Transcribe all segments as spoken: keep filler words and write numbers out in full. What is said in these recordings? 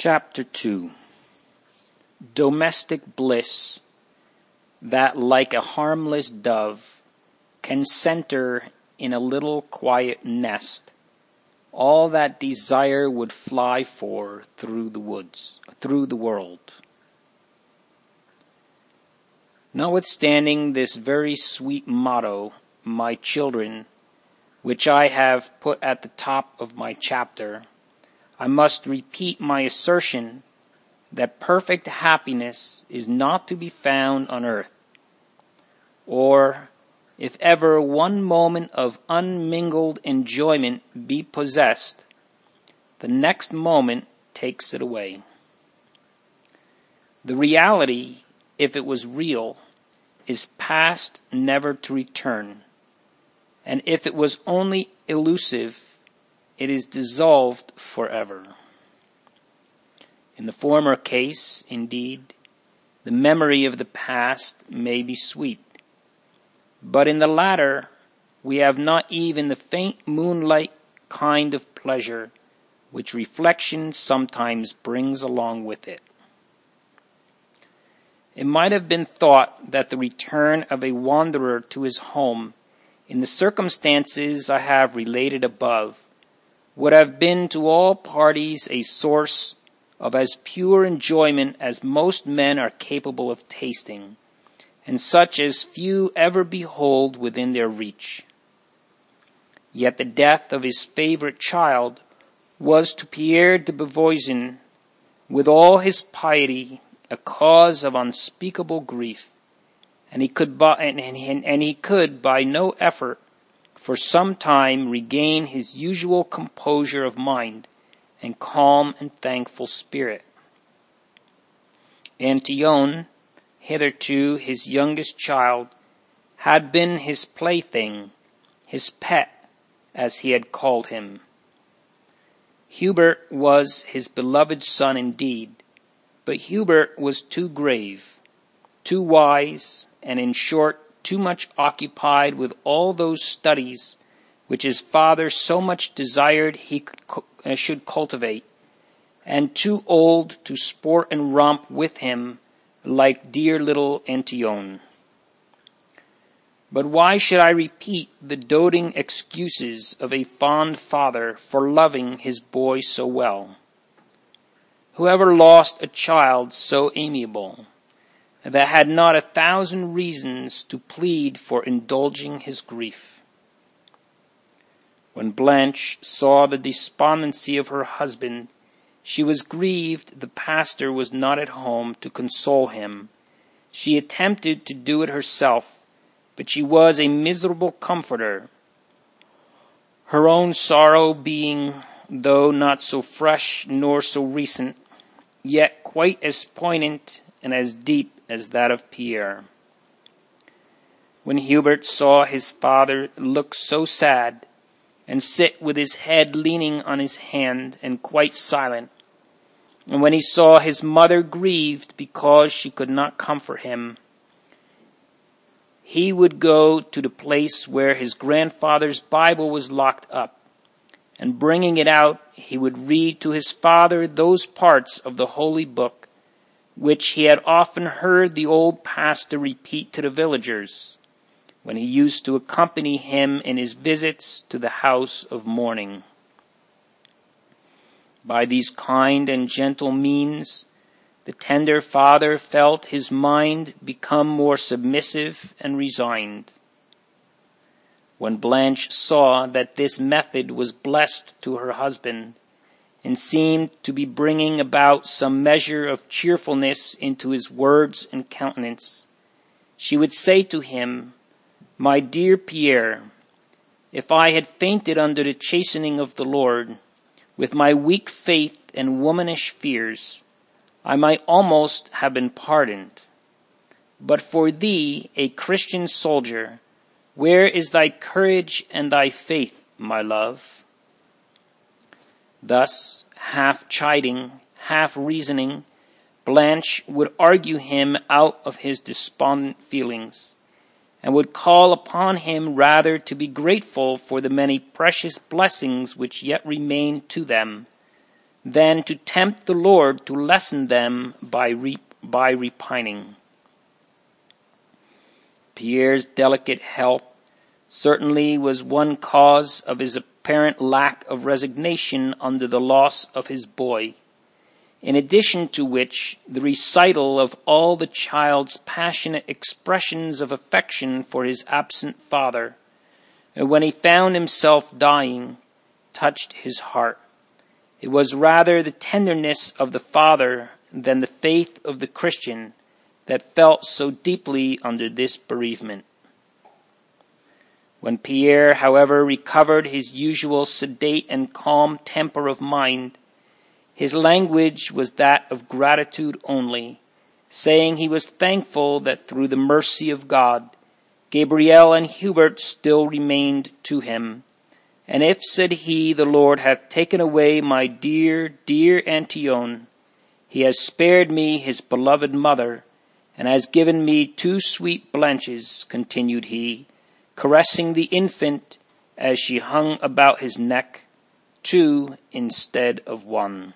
Chapter two. Domestic bliss, that like a harmless dove can center in a little quiet nest all that desire would fly for through the woods, through the world. Notwithstanding this very sweet motto, my children, which I have put at the top of my chapter, I must repeat my assertion that perfect happiness is not to be found on earth, or if ever one moment of unmingled enjoyment be possessed, the next moment takes it away. The reality, if it was real, is past, never to return, and if it was only elusive, it is dissolved forever. In the former case, indeed, the memory of the past may be sweet, but in the latter, we have not even the faint moonlight kind of pleasure which reflection sometimes brings along with it. It might have been thought that the return of a wanderer to his home, in the circumstances I have related above, would have been to all parties a source of as pure enjoyment as most men are capable of tasting, and such as few ever behold within their reach. Yet the death of his favorite child was to Pierre de Beauvoisin, with all his piety, a cause of unspeakable grief, and he could by, and, and, and he could by no effort for some time regain his usual composure of mind and calm and thankful spirit. Antillon, hitherto his youngest child, had been his plaything, his pet, as he had called him. Hubert was his beloved son indeed, but Hubert was too grave, too wise, and in short, too much occupied with all those studies which his father so much desired he could, uh, should cultivate, and too old to sport and romp with him like dear little Antillon. But why should I repeat the doting excuses of a fond father for loving his boy so well? Whoever lost a child so amiable, that had not a thousand reasons to plead for indulging his grief? When Blanche saw the despondency of her husband, she was grieved the pastor was not at home to console him. She attempted to do it herself, but she was a miserable comforter, her own sorrow being, though not so fresh nor so recent, yet quite as poignant and as deep as that of Pierre. When Hubert saw his father look so sad, and sit with his head leaning on his hand and quite silent, and when he saw his mother grieved because she could not comfort him, he would go to the place where his grandfather's Bible was locked up, and bringing it out, he would read to his father those parts of the holy book which he had often heard the old pastor repeat to the villagers when he used to accompany him in his visits to the house of mourning. By these kind and gentle means, the tender father felt his mind become more submissive and resigned. When Blanche saw that this method was blessed to her husband, and seemed to be bringing about some measure of cheerfulness into his words and countenance, she would say to him, "My dear Pierre, if I had fainted under the chastening of the Lord, with my weak faith and womanish fears, I might almost have been pardoned. But for thee, a Christian soldier, where is thy courage and thy faith, my love?" Thus, half chiding, half reasoning, Blanche would argue him out of his despondent feelings, and would call upon him rather to be grateful for the many precious blessings which yet remained to them, than to tempt the Lord to lessen them by, re- by repining. Pierre's delicate health certainly was one cause of his apparent lack of resignation under the loss of his boy, in addition to which the recital of all the child's passionate expressions of affection for his absent father, when he found himself dying, touched his heart. It was rather the tenderness of the father than the faith of the Christian that felt so deeply under this bereavement. When Pierre, however, recovered his usual sedate and calm temper of mind, his language was that of gratitude only, saying he was thankful that through the mercy of God, Gabriel and Hubert still remained to him. And if, said he, the Lord hath taken away my dear, dear Antillon, he has spared me his beloved mother, and has given me two sweet blanches, continued he, caressing the infant as she hung about his neck, two instead of one.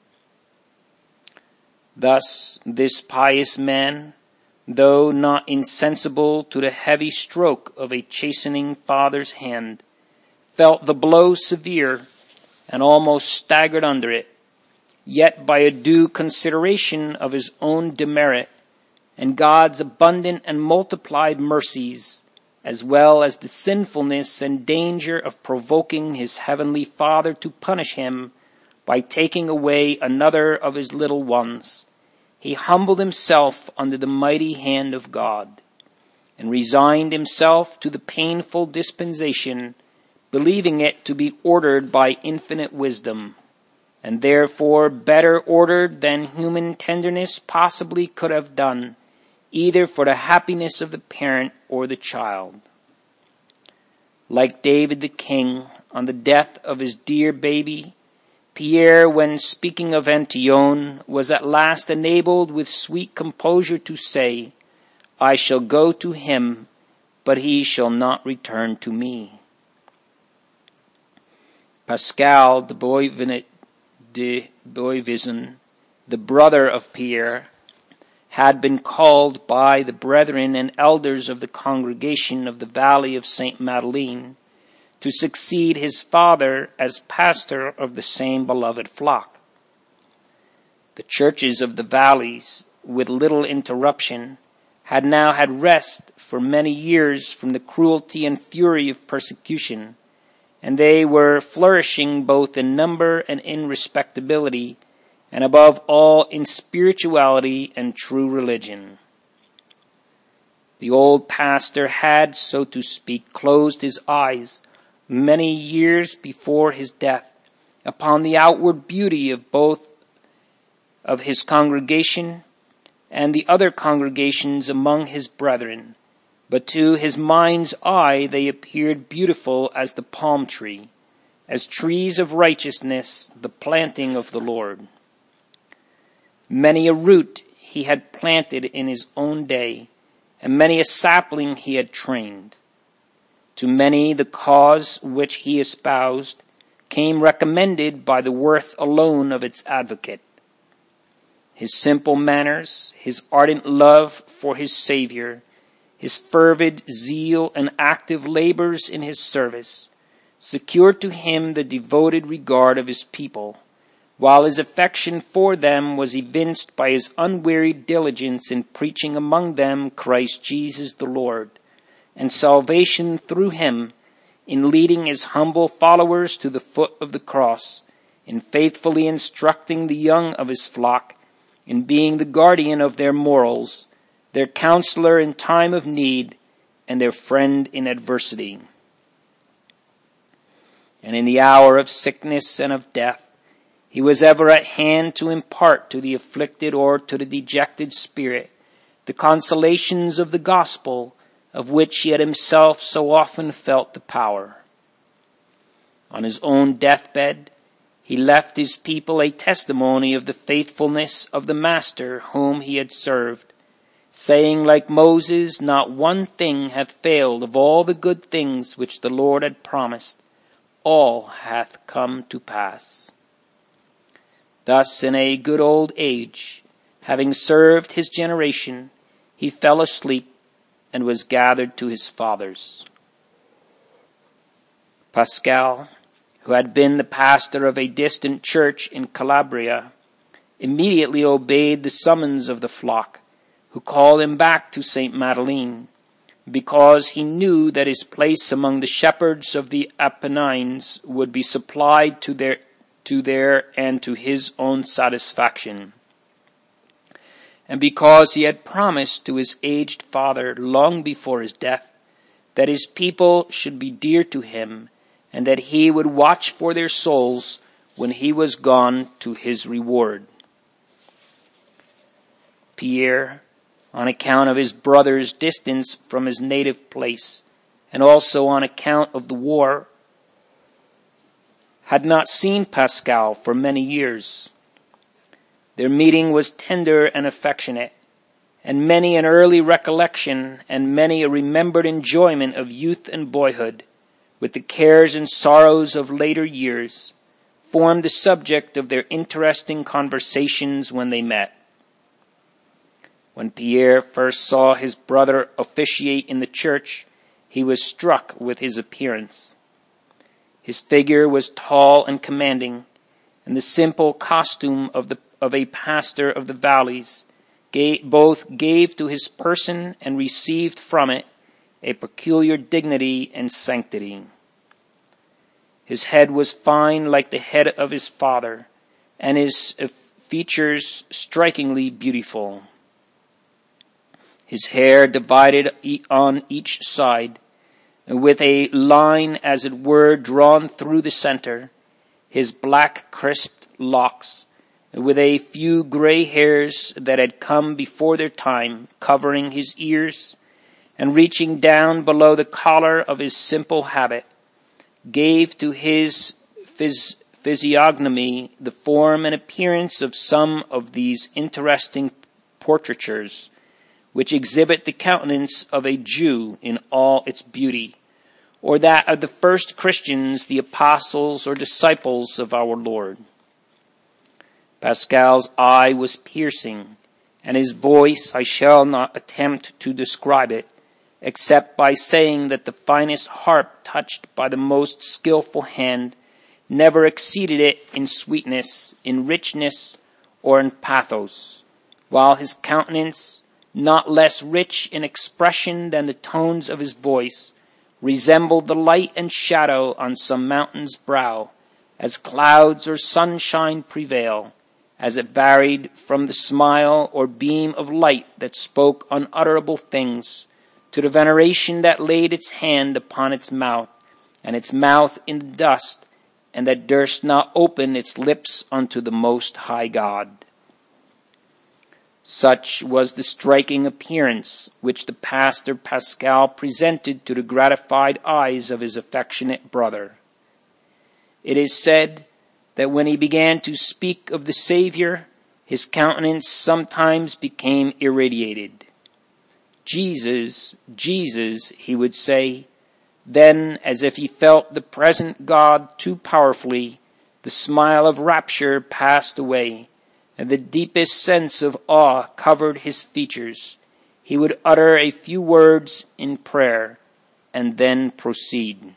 Thus this pious man, though not insensible to the heavy stroke of a chastening father's hand, felt the blow severe and almost staggered under it, yet by a due consideration of his own demerit and God's abundant and multiplied mercies, as well as the sinfulness and danger of provoking his heavenly Father to punish him by taking away another of his little ones, he humbled himself under the mighty hand of God, and resigned himself to the painful dispensation, believing it to be ordered by infinite wisdom, and therefore better ordered than human tenderness possibly could have done, either for the happiness of the parent or the child. Like David the king, on the death of his dear baby, Pierre, when speaking of Antillon, was at last enabled with sweet composure to say, I shall go to him, but he shall not return to me. Pascal de Boivin, de Boivizin, the brother of Pierre, had been called by the brethren and elders of the congregation of the Valley of Saint Madeleine to succeed his father as pastor of the same beloved flock. The churches of the valleys, with little interruption, had now had rest for many years from the cruelty and fury of persecution, and they were flourishing both in number and in respectability, and above all in spirituality and true religion. The old pastor had, so to speak, closed his eyes many years before his death upon the outward beauty of both of his congregation and the other congregations among his brethren, but to his mind's eye they appeared beautiful as the palm tree, as trees of righteousness, the planting of the Lord. Many a root he had planted in his own day, and many a sapling he had trained. To many the cause which he espoused came recommended by the worth alone of its advocate. His simple manners, his ardent love for his Savior, his fervid zeal and active labors in his service, secured to him the devoted regard of his people, while his affection for them was evinced by his unwearied diligence in preaching among them Christ Jesus the Lord, and salvation through him, in leading his humble followers to the foot of the cross, in faithfully instructing the young of his flock, in being the guardian of their morals, their counselor in time of need, and their friend in adversity. And in the hour of sickness and of death, he was ever at hand to impart to the afflicted or to the dejected spirit the consolations of the gospel, of which he had himself so often felt the power. On his own deathbed, he left his people a testimony of the faithfulness of the Master whom he had served, saying like Moses, not one thing hath failed of all the good things which the Lord had promised, all hath come to pass. Thus in a good old age, having served his generation, he fell asleep and was gathered to his fathers. Pascal, who had been the pastor of a distant church in Calabria, immediately obeyed the summons of the flock, who called him back to Saint Madeleine, because he knew that his place among the shepherds of the Apennines would be supplied to their, to their and to his own satisfaction. And because he had promised to his aged father long before his death that his people should be dear to him, and that he would watch for their souls when he was gone to his reward. Pierre, on account of his brother's distance from his native place, and also on account of the war, had not seen Pascal for many years. Their meeting was tender and affectionate, and many an early recollection and many a remembered enjoyment of youth and boyhood, with the cares and sorrows of later years, formed the subject of their interesting conversations when they met. When Pierre first saw his brother officiate in the church, he was struck with his appearance. His figure was tall and commanding, and the simple costume of the of a pastor of the valleys gave, both gave to his person and received from it a peculiar dignity and sanctity. His head was fine like the head of his father, and his features strikingly beautiful. His hair divided on each side, with a line as it were drawn through the center, his black crisped locks, with a few gray hairs that had come before their time, covering his ears and reaching down below the collar of his simple habit, gave to his phys- physiognomy the form and appearance of some of these interesting portraitures, which exhibit the countenance of a Jew in all its beauty, or that of the first Christians, the apostles or disciples of our Lord. Pascal's eye was piercing, and his voice, I shall not attempt to describe it, except by saying that the finest harp touched by the most skillful hand never exceeded it in sweetness, in richness, or in pathos, while his countenance, not less rich in expression than the tones of his voice, resembled the light and shadow on some mountain's brow, as clouds or sunshine prevail, as it varied from the smile or beam of light that spoke unutterable things, to the veneration that laid its hand upon its mouth, and its mouth in the dust, and that durst not open its lips unto the Most High God. Such was the striking appearance which the pastor Pascal presented to the gratified eyes of his affectionate brother. It is said that when he began to speak of the Savior, his countenance sometimes became irradiated. Jesus, Jesus, he would say. Then, as if he felt the present God too powerfully, the smile of rapture passed away, and the deepest sense of awe covered his features. He would utter a few words in prayer, and then proceed.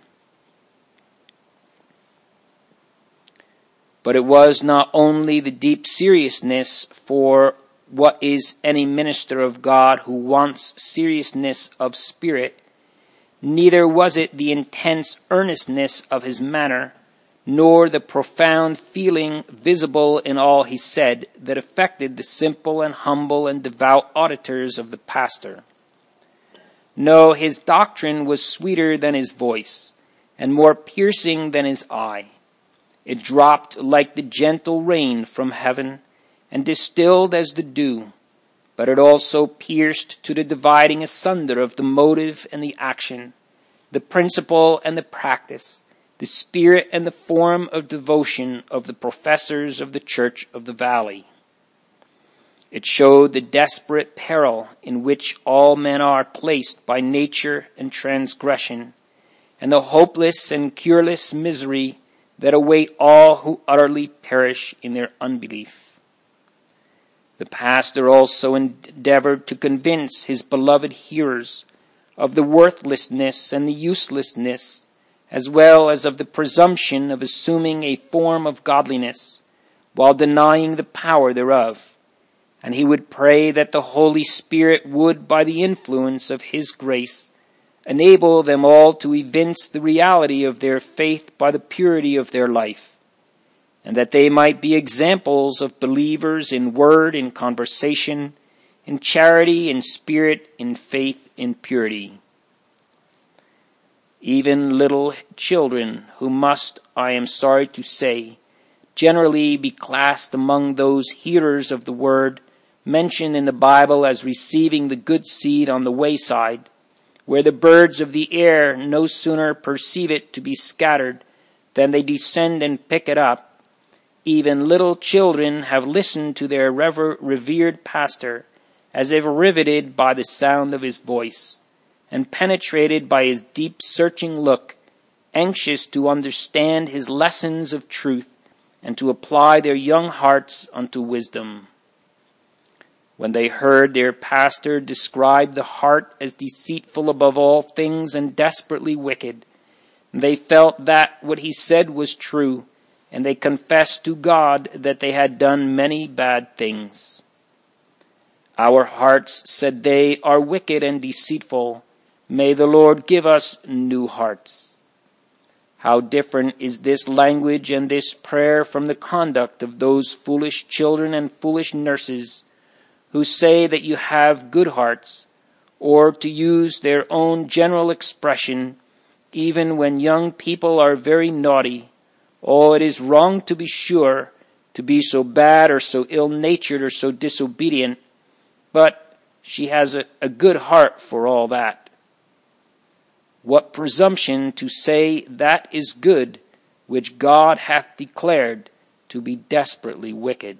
But it was not only the deep seriousness for what is any minister of God who wants seriousness of spirit, neither was it the intense earnestness of his manner, nor the profound feeling visible in all he said that affected the simple and humble and devout auditors of the pastor. No, his doctrine was sweeter than his voice, and more piercing than his eye. It dropped like the gentle rain from heaven, and distilled as the dew, but it also pierced to the dividing asunder of the motive and the action, the principle and the practice, the spirit and the form of devotion of the professors of the Church of the Valley. It showed the desperate peril in which all men are placed by nature and transgression, and the hopeless and cureless misery that await all who utterly perish in their unbelief. The pastor also endeavored to convince his beloved hearers of the worthlessness and the uselessness, as well as of the presumption of assuming a form of godliness, while denying the power thereof. And he would pray that the Holy Spirit would, by the influence of his grace, enable them all to evince the reality of their faith by the purity of their life, and that they might be examples of believers in word, in conversation, in charity, in spirit, in faith, in purity. Even little children, who must, I am sorry to say, generally be classed among those hearers of the word mentioned in the Bible as receiving the good seed on the wayside, where the birds of the air no sooner perceive it to be scattered than they descend and pick it up. Even little children have listened to their rever- revered pastor as if riveted by the sound of his voice, and penetrated by his deep searching look, anxious to understand his lessons of truth and to apply their young hearts unto wisdom. When they heard their pastor describe the heart as deceitful above all things and desperately wicked, they felt that what he said was true, and they confessed to God that they had done many bad things. Our hearts, said they, are wicked and deceitful. May the Lord give us new hearts. How different is this language and this prayer from the conduct of those foolish children and foolish nurses who say that you have good hearts, or, to use their own general expression, even when young people are very naughty, oh, it is wrong to be sure to be so bad or so ill-natured or so disobedient, but she has a, a good heart for all that. What presumption to say that is good, which God hath declared to be desperately wicked.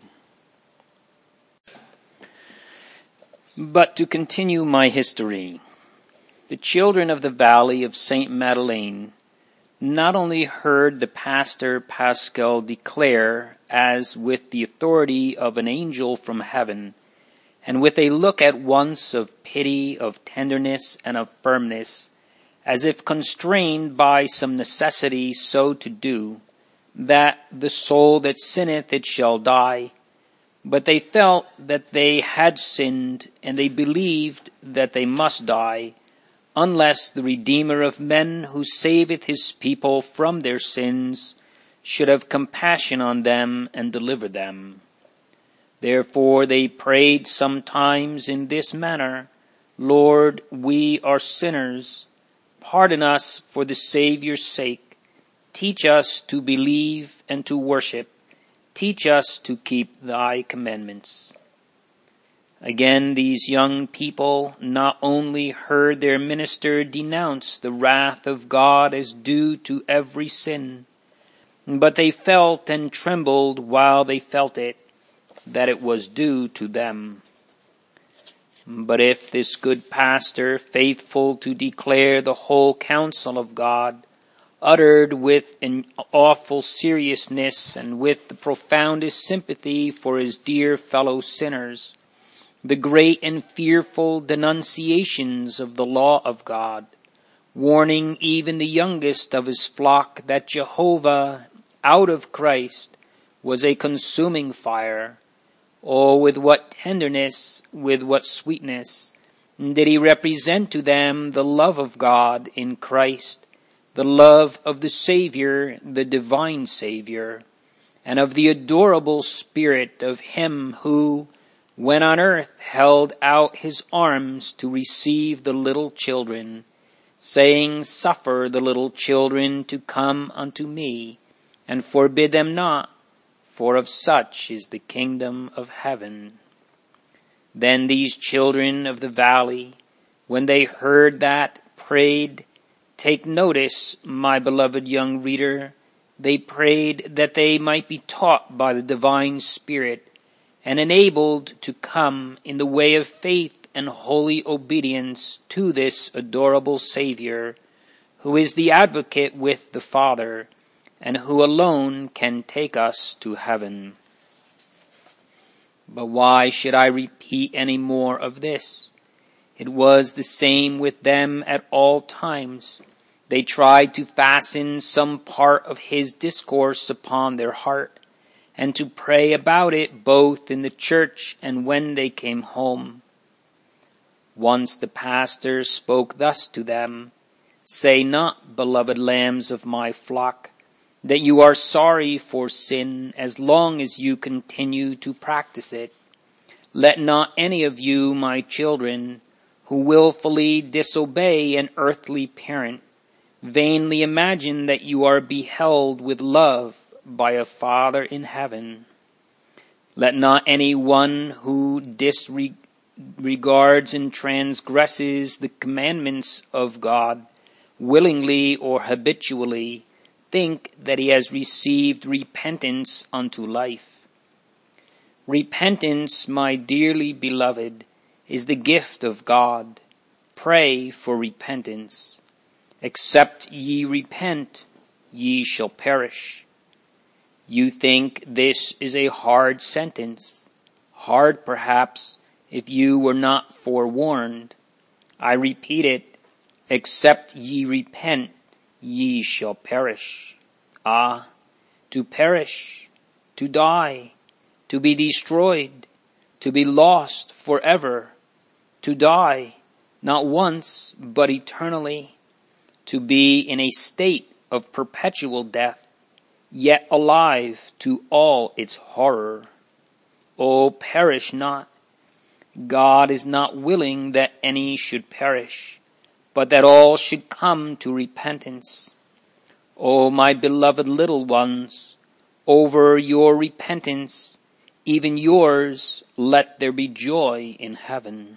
But to continue my history, the children of the valley of Saint Madeleine not only heard the pastor Pascal declare, as with the authority of an angel from heaven, and with a look at once of pity, of tenderness, and of firmness, as if constrained by some necessity so to do, that the soul that sinneth it shall die, but they felt that they had sinned, and they believed that they must die, unless the Redeemer of men, who saveth his people from their sins, should have compassion on them and deliver them. Therefore they prayed sometimes in this manner, Lord, we are sinners. Pardon us for the Saviour's sake. Teach us to believe and to worship. Teach us to keep thy commandments. Again, these young people not only heard their minister denounce the wrath of God as due to every sin, but they felt and trembled while they felt it, that it was due to them. But if this good pastor, faithful to declare the whole counsel of God, uttered with an awful seriousness and with the profoundest sympathy for his dear fellow sinners, the great and fearful denunciations of the law of God, warning even the youngest of his flock that Jehovah, out of Christ, was a consuming fire, oh, with what tenderness, with what sweetness did he represent to them the love of God in Christ, the love of the Savior, the divine Savior, and of the adorable Spirit of him who, when on earth, held out his arms to receive the little children, saying, Suffer the little children to come unto me, and forbid them not, for of such is the kingdom of heaven. Then these children of the valley, when they heard that, prayed. Take notice, my beloved young reader, they prayed that they might be taught by the divine Spirit and enabled to come in the way of faith and holy obedience to this adorable Savior, who is the advocate with the Father, and who alone can take us to heaven. But why should I repeat any more of this? It was the same with them at all times. They tried to fasten some part of his discourse upon their heart, and to pray about it both in the church and when they came home. Once the pastor spoke thus to them, "Say not, beloved lambs of my flock, that you are sorry for sin as long as you continue to practice it. Let not any of you, my children, who willfully disobey an earthly parent, vainly imagine that you are beheld with love by a Father in heaven. Let not any one who disregards and transgresses the commandments of God, willingly or habitually, think that he has received repentance unto life. Repentance, my dearly beloved, is the gift of God. Pray for repentance. Except ye repent, ye shall perish." You think this is a hard sentence. Hard, perhaps, if you were not forewarned. I repeat it, except ye repent, ye shall perish. Ah, to perish, to die, to be destroyed, to be lost forever, to die, not once, but eternally, to be in a state of perpetual death, yet alive to all its horror. Oh, perish not. God is not willing that any should perish, but that all should come to repentance. O my beloved little ones, over your repentance, even yours, let there be joy in heaven.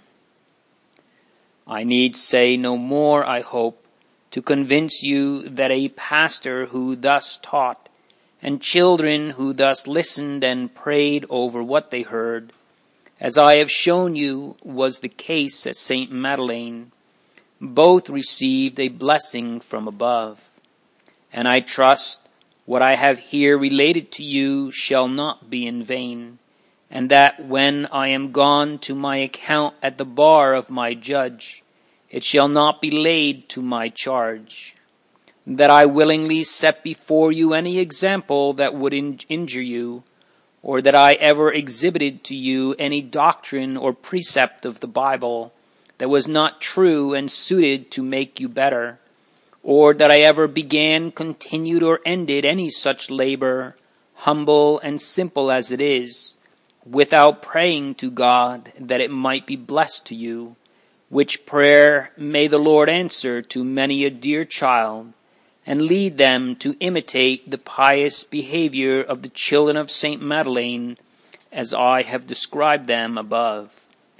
I need say no more, I hope, to convince you that a pastor who thus taught, and children who thus listened and prayed over what they heard, as I have shown you was the case at Saint Madeleine, both received a blessing from above. And I trust what I have here related to you shall not be in vain, and that when I am gone to my account at the bar of my judge, it shall not be laid to my charge, that I willingly set before you any example that would in- injure you, or that I ever exhibited to you any doctrine or precept of the Bible that was not true and suited to make you better, or that I ever began, continued, or ended any such labor, humble and simple as it is, without praying to God that it might be blessed to you, which prayer may the Lord answer to many a dear child, and lead them to imitate the pious behavior of the children of Saint Madeleine, as I have described them above.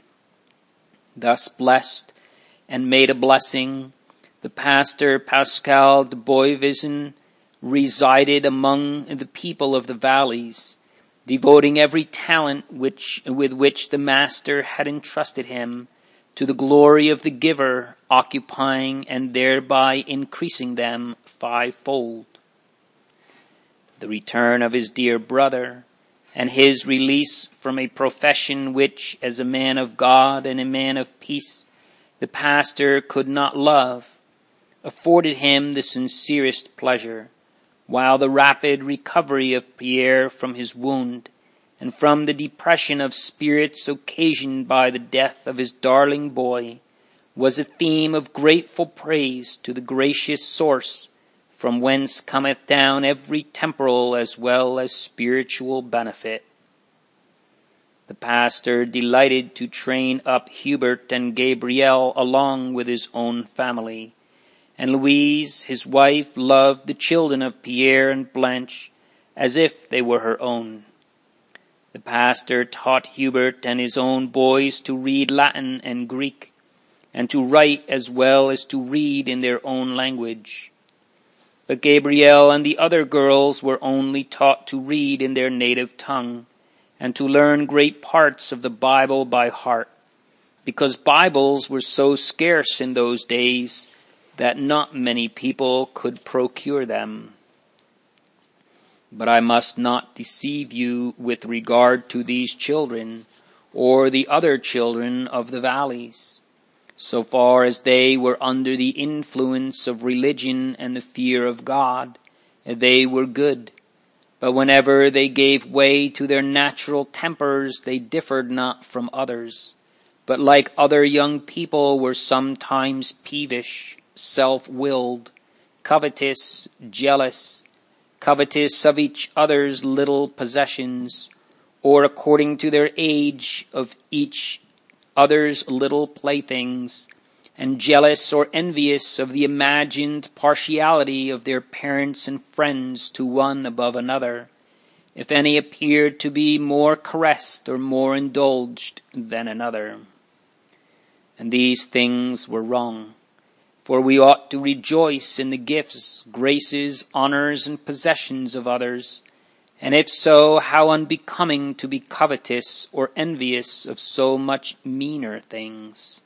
Thus blessed and made a blessing, the pastor Pascal de Boisvison resided among the people of the valleys, devoting every talent which, with which the master had entrusted him to the glory of the giver, occupying and thereby increasing them fivefold. The return of his dear brother, and his release from a profession which, as a man of God and a man of peace, the pastor could not love, afforded him the sincerest pleasure, while the rapid recovery of Pierre from his wound, and from the depression of spirits occasioned by the death of his darling boy, was a theme of grateful praise to the gracious source from whence cometh down every temporal as well as spiritual benefit. The pastor delighted to train up Hubert and Gabriel along with his own family, and Louise, his wife, loved the children of Pierre and Blanche as if they were her own. The pastor taught Hubert and his own boys to read Latin and Greek, and to write as well as to read in their own language. But Gabriel and the other girls were only taught to read in their native tongue, and to learn great parts of the Bible by heart, because Bibles were so scarce in those days that not many people could procure them. But I must not deceive you with regard to these children, or the other children of the valleys. So far as they were under the influence of religion and the fear of God, they were good. But whenever they gave way to their natural tempers, they differed not from others, but like other young people were sometimes peevish, self-willed, covetous, jealous, covetous of each other's little possessions, or according to their age of each other's little playthings, and jealous or envious of the imagined partiality of their parents and friends to one above another, if any appeared to be more caressed or more indulged than another. And these things were wrong, for we ought to rejoice in the gifts, graces, honors, and possessions of others, and if so, how unbecoming to be covetous or envious of so much meaner things.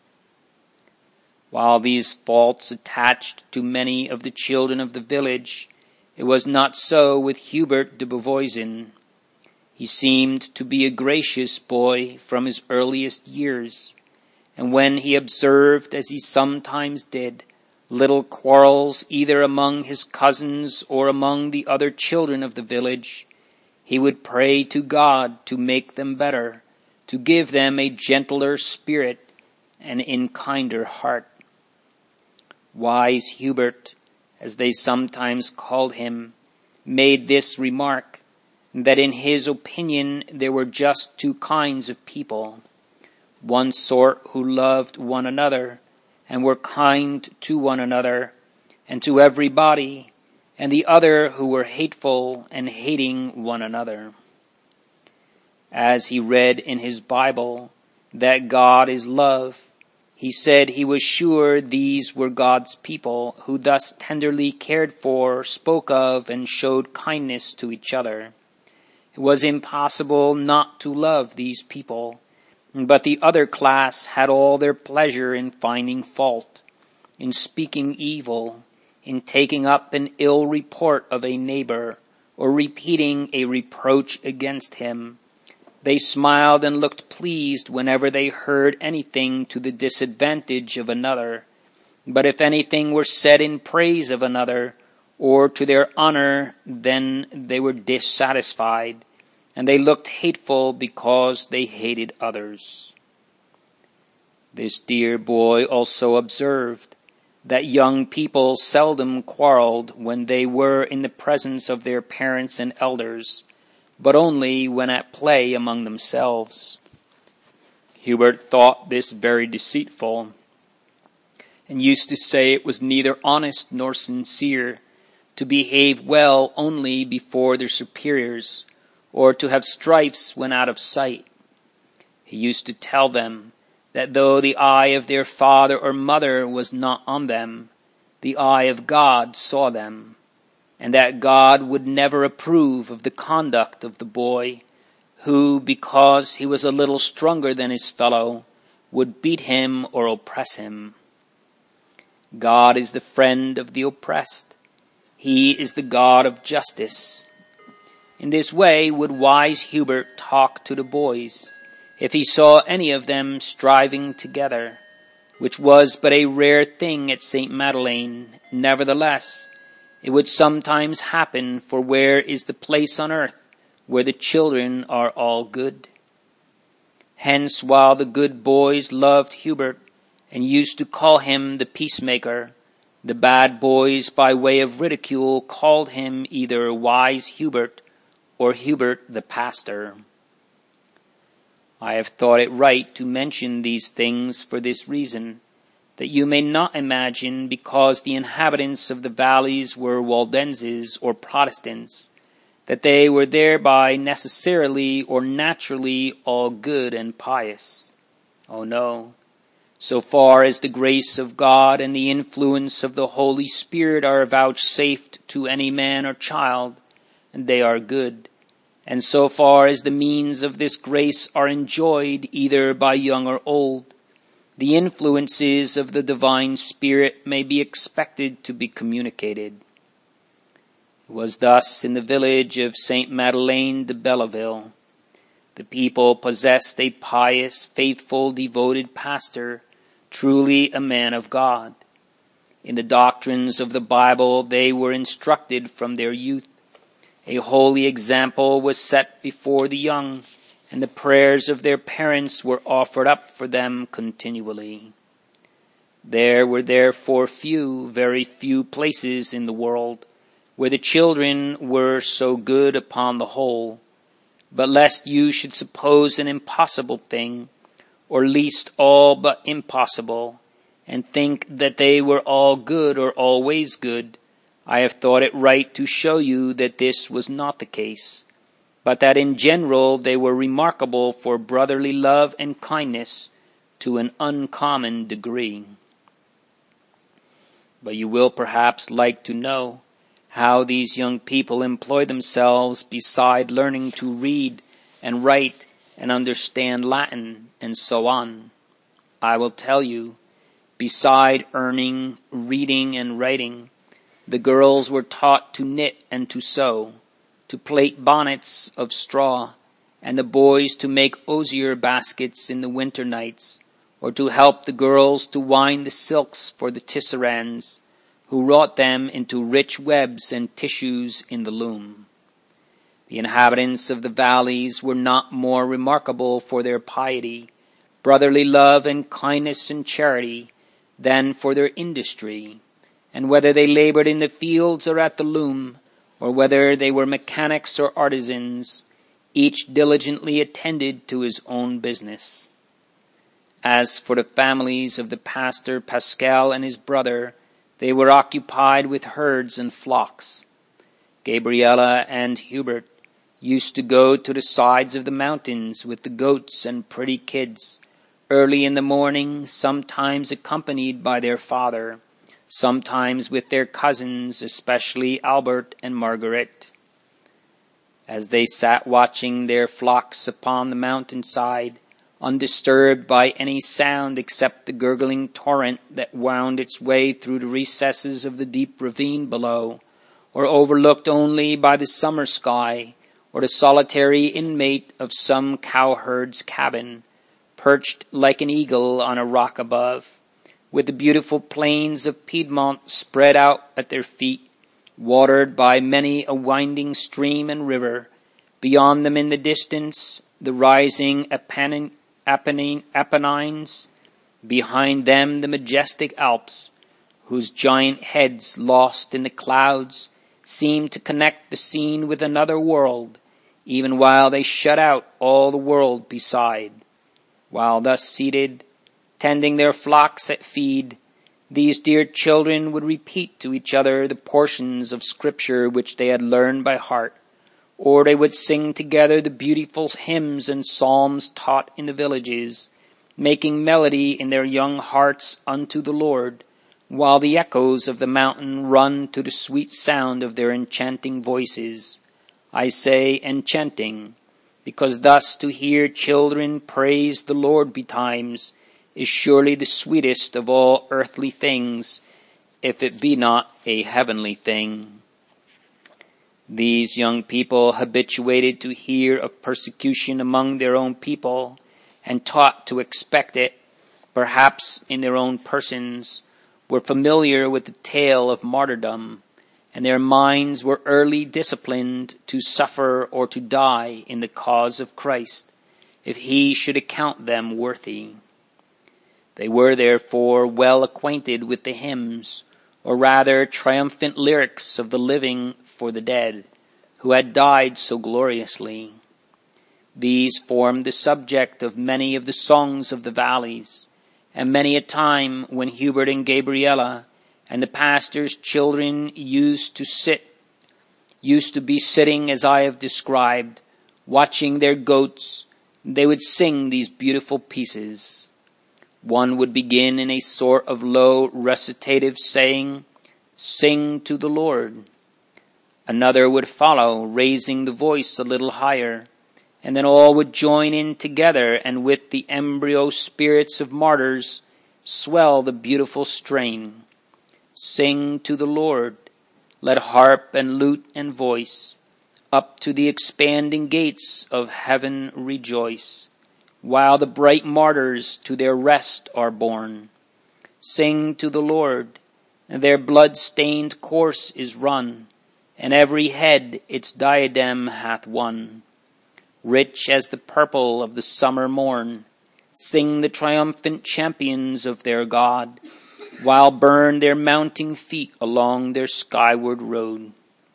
While these faults attached to many of the children of the village, it was not so with Hubert de Beauvoisin. He seemed to be a gracious boy from his earliest years, and when he observed, as he sometimes did, little quarrels either among his cousins or among the other children of the village, he would pray to God to make them better, to give them a gentler spirit and in kinder heart. Wise Hubert, as they sometimes called him, made this remark, that in his opinion there were just two kinds of people, one sort who loved one another and were kind to one another and to everybody, and the other who were hateful and hating one another. As he read in his Bible that God is love, he said he was sure these were God's people who thus tenderly cared for, spoke of, and showed kindness to each other. It was impossible not to love these people, but the other class had all their pleasure in finding fault, in speaking evil, in taking up an ill report of a neighbor, or repeating a reproach against him. They smiled and looked pleased whenever they heard anything to the disadvantage of another. But if anything were said in praise of another, or to their honor, then they were dissatisfied, and they looked hateful because they hated others. This dear boy also observed that young people seldom quarreled when they were in the presence of their parents and elders, but only when at play among themselves. Hubert thought this very deceitful, and used to say it was neither honest nor sincere to behave well only before their superiors, or to have strifes when out of sight. He used to tell them that though the eye of their father or mother was not on them, the eye of God saw them, and that God would never approve of the conduct of the boy who, because he was a little stronger than his fellow, would beat him or oppress him. God is the friend of the oppressed. He is the God of justice. In this way would wise Hubert talk to the boys, if he saw any of them striving together, which was but a rare thing at Saint Madeleine. Nevertheless, it would sometimes happen, for where is the place on earth where the children are all good? Hence, while the good boys loved Hubert and used to call him the peacemaker, the bad boys, by way of ridicule, called him either wise Hubert or Hubert the pastor. I have thought it right to mention these things for this reason, that you may not imagine, because the inhabitants of the valleys were Waldenses or Protestants, that they were thereby necessarily or naturally all good and pious. Oh no. So far as the grace of God and the influence of the Holy Spirit are vouchsafed to any man or child, they are good. And so far as the means of this grace are enjoyed either by young or old, the influences of the divine Spirit may be expected to be communicated. It was thus in the village of Saint Madeleine de Belleville. The people possessed a pious, faithful, devoted pastor, truly a man of God. In the doctrines of the Bible they were instructed from their youth. A holy example was set before the young, and the prayers of their parents were offered up for them continually. There were therefore few, very few places in the world where the children were so good upon the whole. But lest you should suppose an impossible thing, or least all but impossible, and think that they were all good or always good, I have thought it right to show you that this was not the case, but that in general they were remarkable for brotherly love and kindness to an uncommon degree. But you will perhaps like to know how these young people employ themselves beside learning to read and write and understand Latin and so on. I will tell you, beside earning, reading, and writing, the girls were taught to knit and to sew, to plait bonnets of straw, and the boys to make osier baskets in the winter nights, or to help the girls to wind the silks for the tisserands, who wrought them into rich webs and tissues in the loom. The inhabitants of the valleys were not more remarkable for their piety, brotherly love and kindness and charity than for their industry, and whether they labored in the fields or at the loom, or whether they were mechanics or artisans, each diligently attended to his own business. As for the families of the pastor Pascal and his brother, they were occupied with herds and flocks. Gabriella and Hubert used to go to the sides of the mountains with the goats and pretty kids, early in the morning, sometimes accompanied by their father, sometimes with their cousins, especially Albert and Margaret. As they sat watching their flocks upon the mountainside, undisturbed by any sound except the gurgling torrent that wound its way through the recesses of the deep ravine below, or overlooked only by the summer sky, or the solitary inmate of some cowherd's cabin, perched like an eagle on a rock above, with the beautiful plains of Piedmont spread out at their feet, watered by many a winding stream and river, beyond them in the distance the rising Apennine, Apennine, Apennines, behind them the majestic Alps, whose giant heads lost in the clouds seemed to connect the scene with another world, even while they shut out all the world beside. While thus seated, tending their flocks at feed, these dear children would repeat to each other the portions of Scripture which they had learned by heart, or they would sing together the beautiful hymns and psalms taught in the villages, making melody in their young hearts unto the Lord, while the echoes of the mountain run to the sweet sound of their enchanting voices. I say enchanting, because thus to hear children praise the Lord betimes is surely the sweetest of all earthly things, if it be not a heavenly thing. These young people, habituated to hear of persecution among their own people, and taught to expect it, perhaps in their own persons, were familiar with the tale of martyrdom, and their minds were early disciplined to suffer or to die in the cause of Christ, if he should account them worthy. They were therefore well acquainted with the hymns, or rather triumphant lyrics of the living for the dead, who had died so gloriously. These formed the subject of many of the songs of the valleys, and many a time when Hubert and Gabriella and the pastor's children used to sit, used to be sitting as I have described, watching their goats, they would sing these beautiful pieces. One would begin in a sort of low recitative saying, "Sing to the Lord." Another would follow, raising the voice a little higher, and then all would join in together and with the embryo spirits of martyrs swell the beautiful strain. Sing to the Lord. let harp and lute and voice up to the expanding gates of heaven rejoice, while the bright martyrs to their rest are borne. Sing to the Lord, and their blood-stained course is run, and every head its diadem hath won. Rich as the purple of the summer morn, sing the triumphant champions of their God, while burn their mounting feet along their skyward road.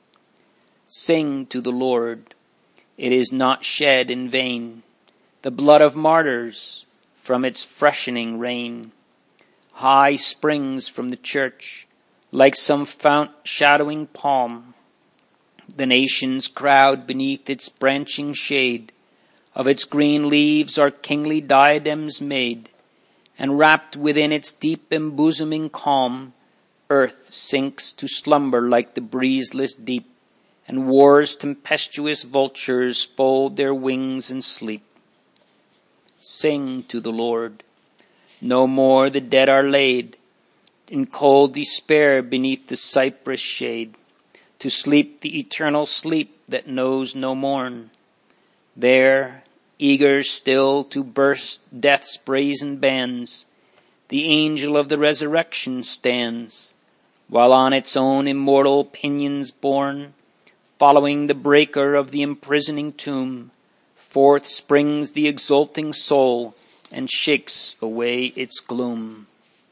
Sing to the Lord, it is not shed in vain, the blood of martyrs from its freshening rain. High springs from the church, like some fount shadowing palm. The nations crowd beneath its branching shade, of its green leaves are kingly diadems made, and wrapped within its deep embosoming calm, earth sinks to slumber like the breezeless deep, and war's tempestuous vultures fold their wings in sleep. Sing to the Lord. No more the dead are laid in cold despair beneath the cypress shade, to sleep the eternal sleep that knows no morn. There, eager still to burst death's brazen bands, the angel of the resurrection stands, while on its own immortal pinions borne, following the breaker of the imprisoning tomb, forth springs the exulting soul and shakes away its gloom.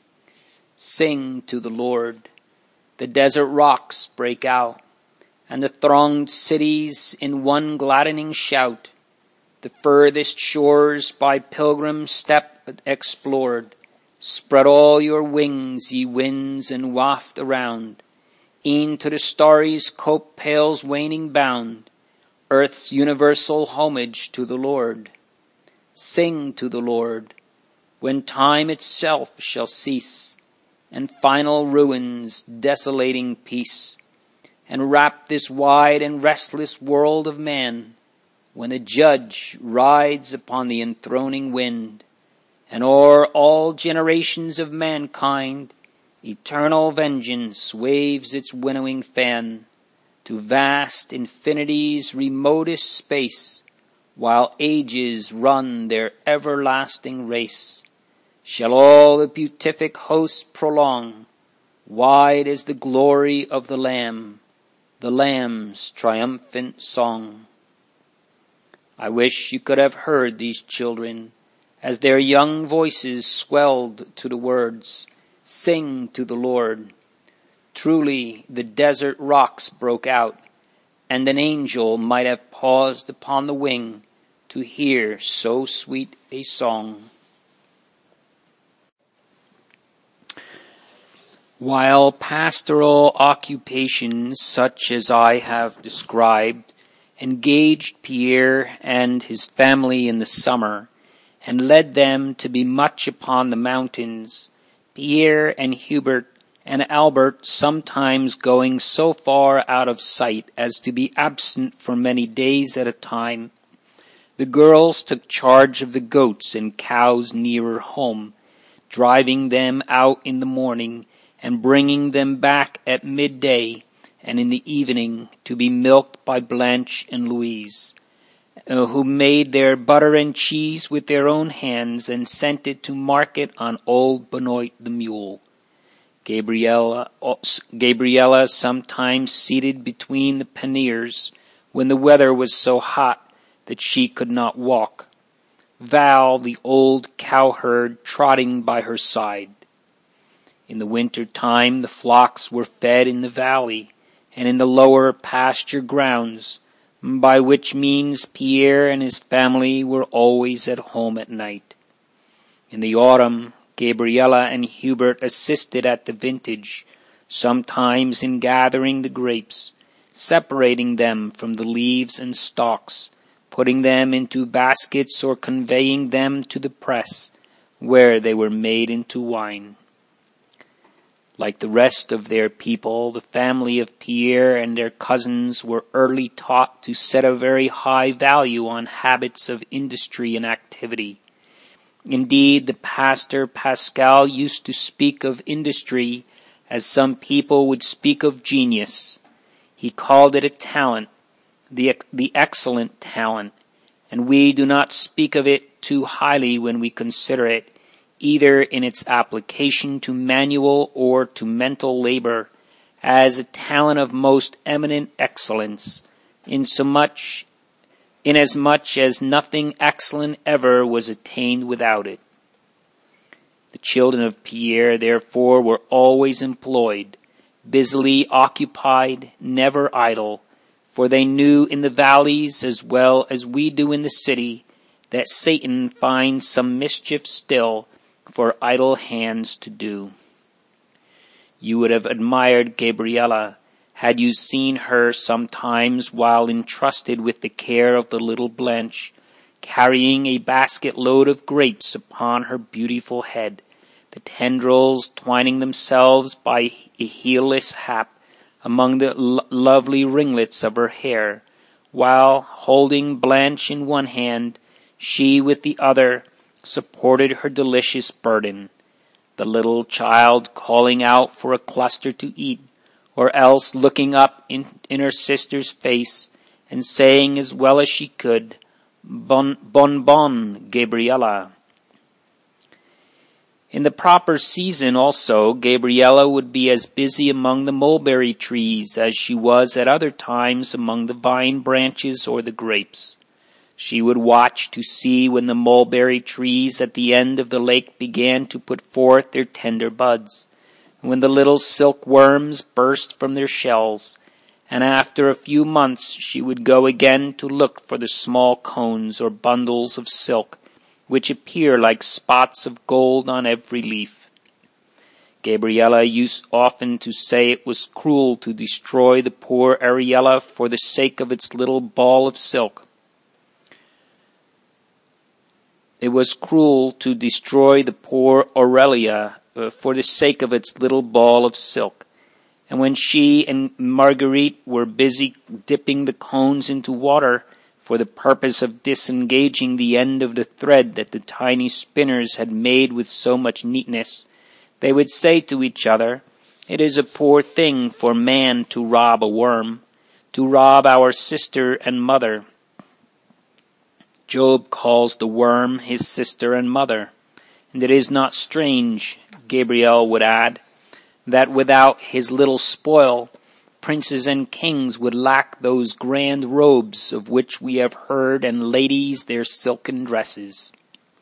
Sing to the Lord. The desert rocks break out, and the thronged cities in one gladdening shout. The furthest shores by pilgrim step explored, spread all your wings, ye winds, and waft around, e'en to the starry's cope pale's waning bound, earth's universal homage to the Lord. Sing to the Lord, when time itself shall cease, and final ruins desolating peace, and wrap this wide and restless world of man, when the Judge rides upon the enthroning wind, and o'er all generations of mankind eternal vengeance waves its winnowing fan to vast infinity's remotest space, while ages run their everlasting race. Shall all the beatific hosts prolong, wide as the glory of the Lamb, the Lamb's triumphant song. I wish you could have heard these children as their young voices swelled to the words, "Sing to the Lord." Truly the desert rocks broke out, and an angel might have paused upon the wing to hear so sweet a song. While pastoral occupations such as I have described engaged Pierre and his family in the summer, and led them to be much upon the mountains, Pierre and Hubert and Albert sometimes going so far out of sight as to be absent for many days at a time, the girls took charge of the goats and cows nearer home, driving them out in the morning and bringing them back at midday and in the evening to be milked by Blanche and Louise, uh, who made their butter and cheese with their own hands and sent it to market on old Benoit the mule. Gabriella, Gabriella sometimes seated between the panniers when the weather was so hot that she could not walk, Val, the old cowherd, trotting by her side. In the winter time the flocks were fed in the valley and in the lower pasture grounds, by which means Pierre and his family were always at home at night. In the autumn, Gabriella and Hubert assisted at the vintage, sometimes in gathering the grapes, separating them from the leaves and stalks, putting them into baskets or conveying them to the press, where they were made into wine. Like the rest of their people, the family of Pierre and their cousins were early taught to set a very high value on habits of industry and activity. Indeed, the pastor Pascal used to speak of industry as some people would speak of genius, He called it a talent, the, the excellent talent, and we do not speak of it too highly when we consider it, either in its application to manual or to mental labor, as a talent of most eminent excellence, insomuch, inasmuch as nothing excellent ever was attained without it. The children of Pierre, therefore, were always employed, busily occupied, never idle, for they knew in the valleys as well as we do in the city that Satan finds some mischief still for idle hands to do. You would have admired Gabriella had you seen her sometimes while entrusted with the care of the little Blanche, carrying a basket load of grapes upon her beautiful head, the tendrils twining themselves by a heelless hap among the lo- lovely ringlets of her hair, while, holding Blanche in one hand, she with the other supported her delicious burden, the little child calling out for a cluster to eat, or else looking up in, in her sister's face and saying as well as she could, Bon, bon, bon, Gabriella. In the proper season also, Gabriella would be as busy among the mulberry trees as she was at other times among the vine branches or the grapes. She would watch to see when the mulberry trees at the end of the lake began to put forth their tender buds, when the little silkworms burst from their shells, and after a few months she would go again to look for the small cones or bundles of silk, which appear like spots of gold on every leaf. Gabriella used often to say it was cruel to destroy the poor Ariella for the sake of its little ball of silk. It was cruel to destroy the poor Aurelia uh, for the sake of its little ball of silk. And when she and Marguerite were busy dipping the cones into water for the purpose of disengaging the end of the thread that the tiny spinners had made with so much neatness, they would say to each other, "It is a poor thing for man to rob a worm, to rob our sister and mother." Job calls the worm his sister and mother, and it is not strange, Gabriel would add, that without his little spoil, princes and kings would lack those grand robes of which we have heard, and ladies their silken dresses.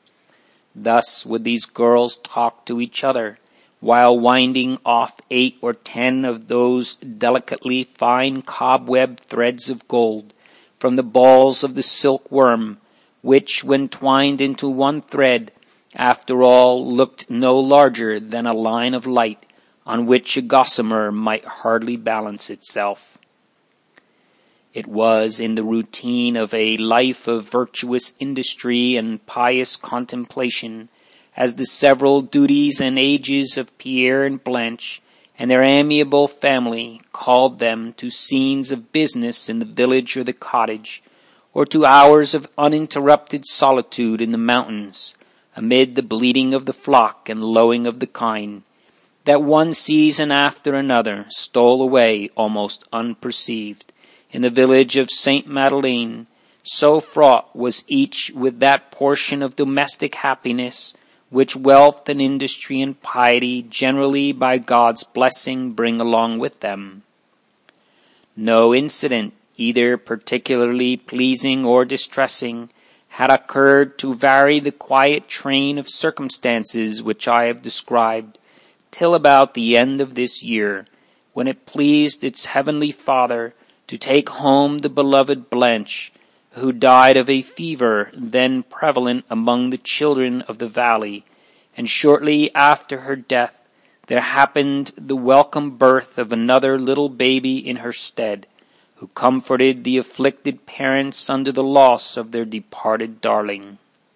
Thus would these girls talk to each other, while winding off eight or ten of those delicately fine cobweb threads of gold from the balls of the silkworm, which, when twined into one thread, after all looked no larger than a line of light on which a gossamer might hardly balance itself. It was in the routine of a life of virtuous industry and pious contemplation, as the several duties and ages of Pierre and Blanche and their amiable family called them to scenes of business in the village or the cottage, or to hours of uninterrupted solitude in the mountains, amid the bleating of the flock and lowing of the kine, that one season after another stole away almost unperceived in the village of Saint Madeleine, so fraught was each with that portion of domestic happiness which wealth and industry and piety generally by God's blessing bring along with them. No incident, either particularly pleasing or distressing, had occurred to vary the quiet train of circumstances which I have described, till about the end of this year, when it pleased its heavenly Father to take home the beloved Blanche, who died of a fever then prevalent among the children of the valley, and shortly after her death there happened the welcome birth of another little baby in her stead, who comforted the afflicted parents under the loss of their departed darling.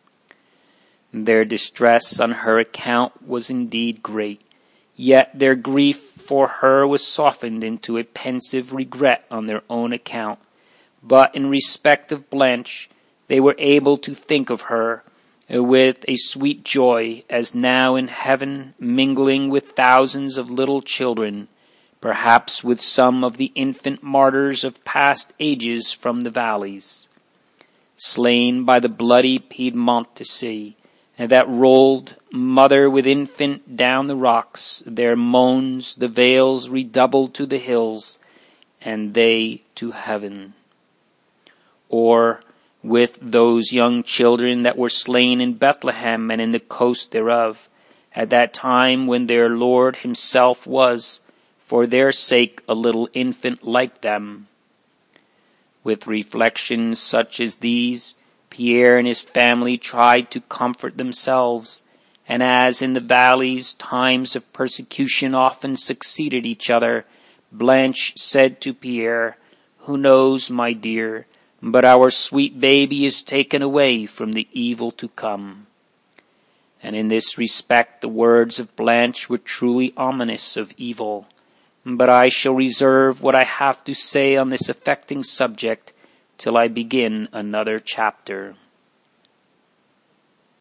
Their distress on her account was indeed great, yet their grief for her was softened into a pensive regret on their own account. But in respect of Blanche, they were able to think of her with a sweet joy, as now in heaven, mingling with thousands of little children, perhaps with some of the infant martyrs of past ages from the valleys, slain by the bloody Piedmontese, and that rolled mother with infant down the rocks, their moans the vales redoubled to the hills, and they to heaven. Or with those young children that were slain in Bethlehem and in the coast thereof, at that time when their Lord himself was, for their sake, a little infant like them. With reflections such as these, Pierre and his family tried to comfort themselves, and as in the valleys times of persecution often succeeded each other, Blanche said to Pierre, "Who knows, my dear, but our sweet baby is taken away from the evil to come." And in this respect the words of Blanche were truly ominous of evil. But I shall reserve what I have to say on this affecting subject till I begin another chapter.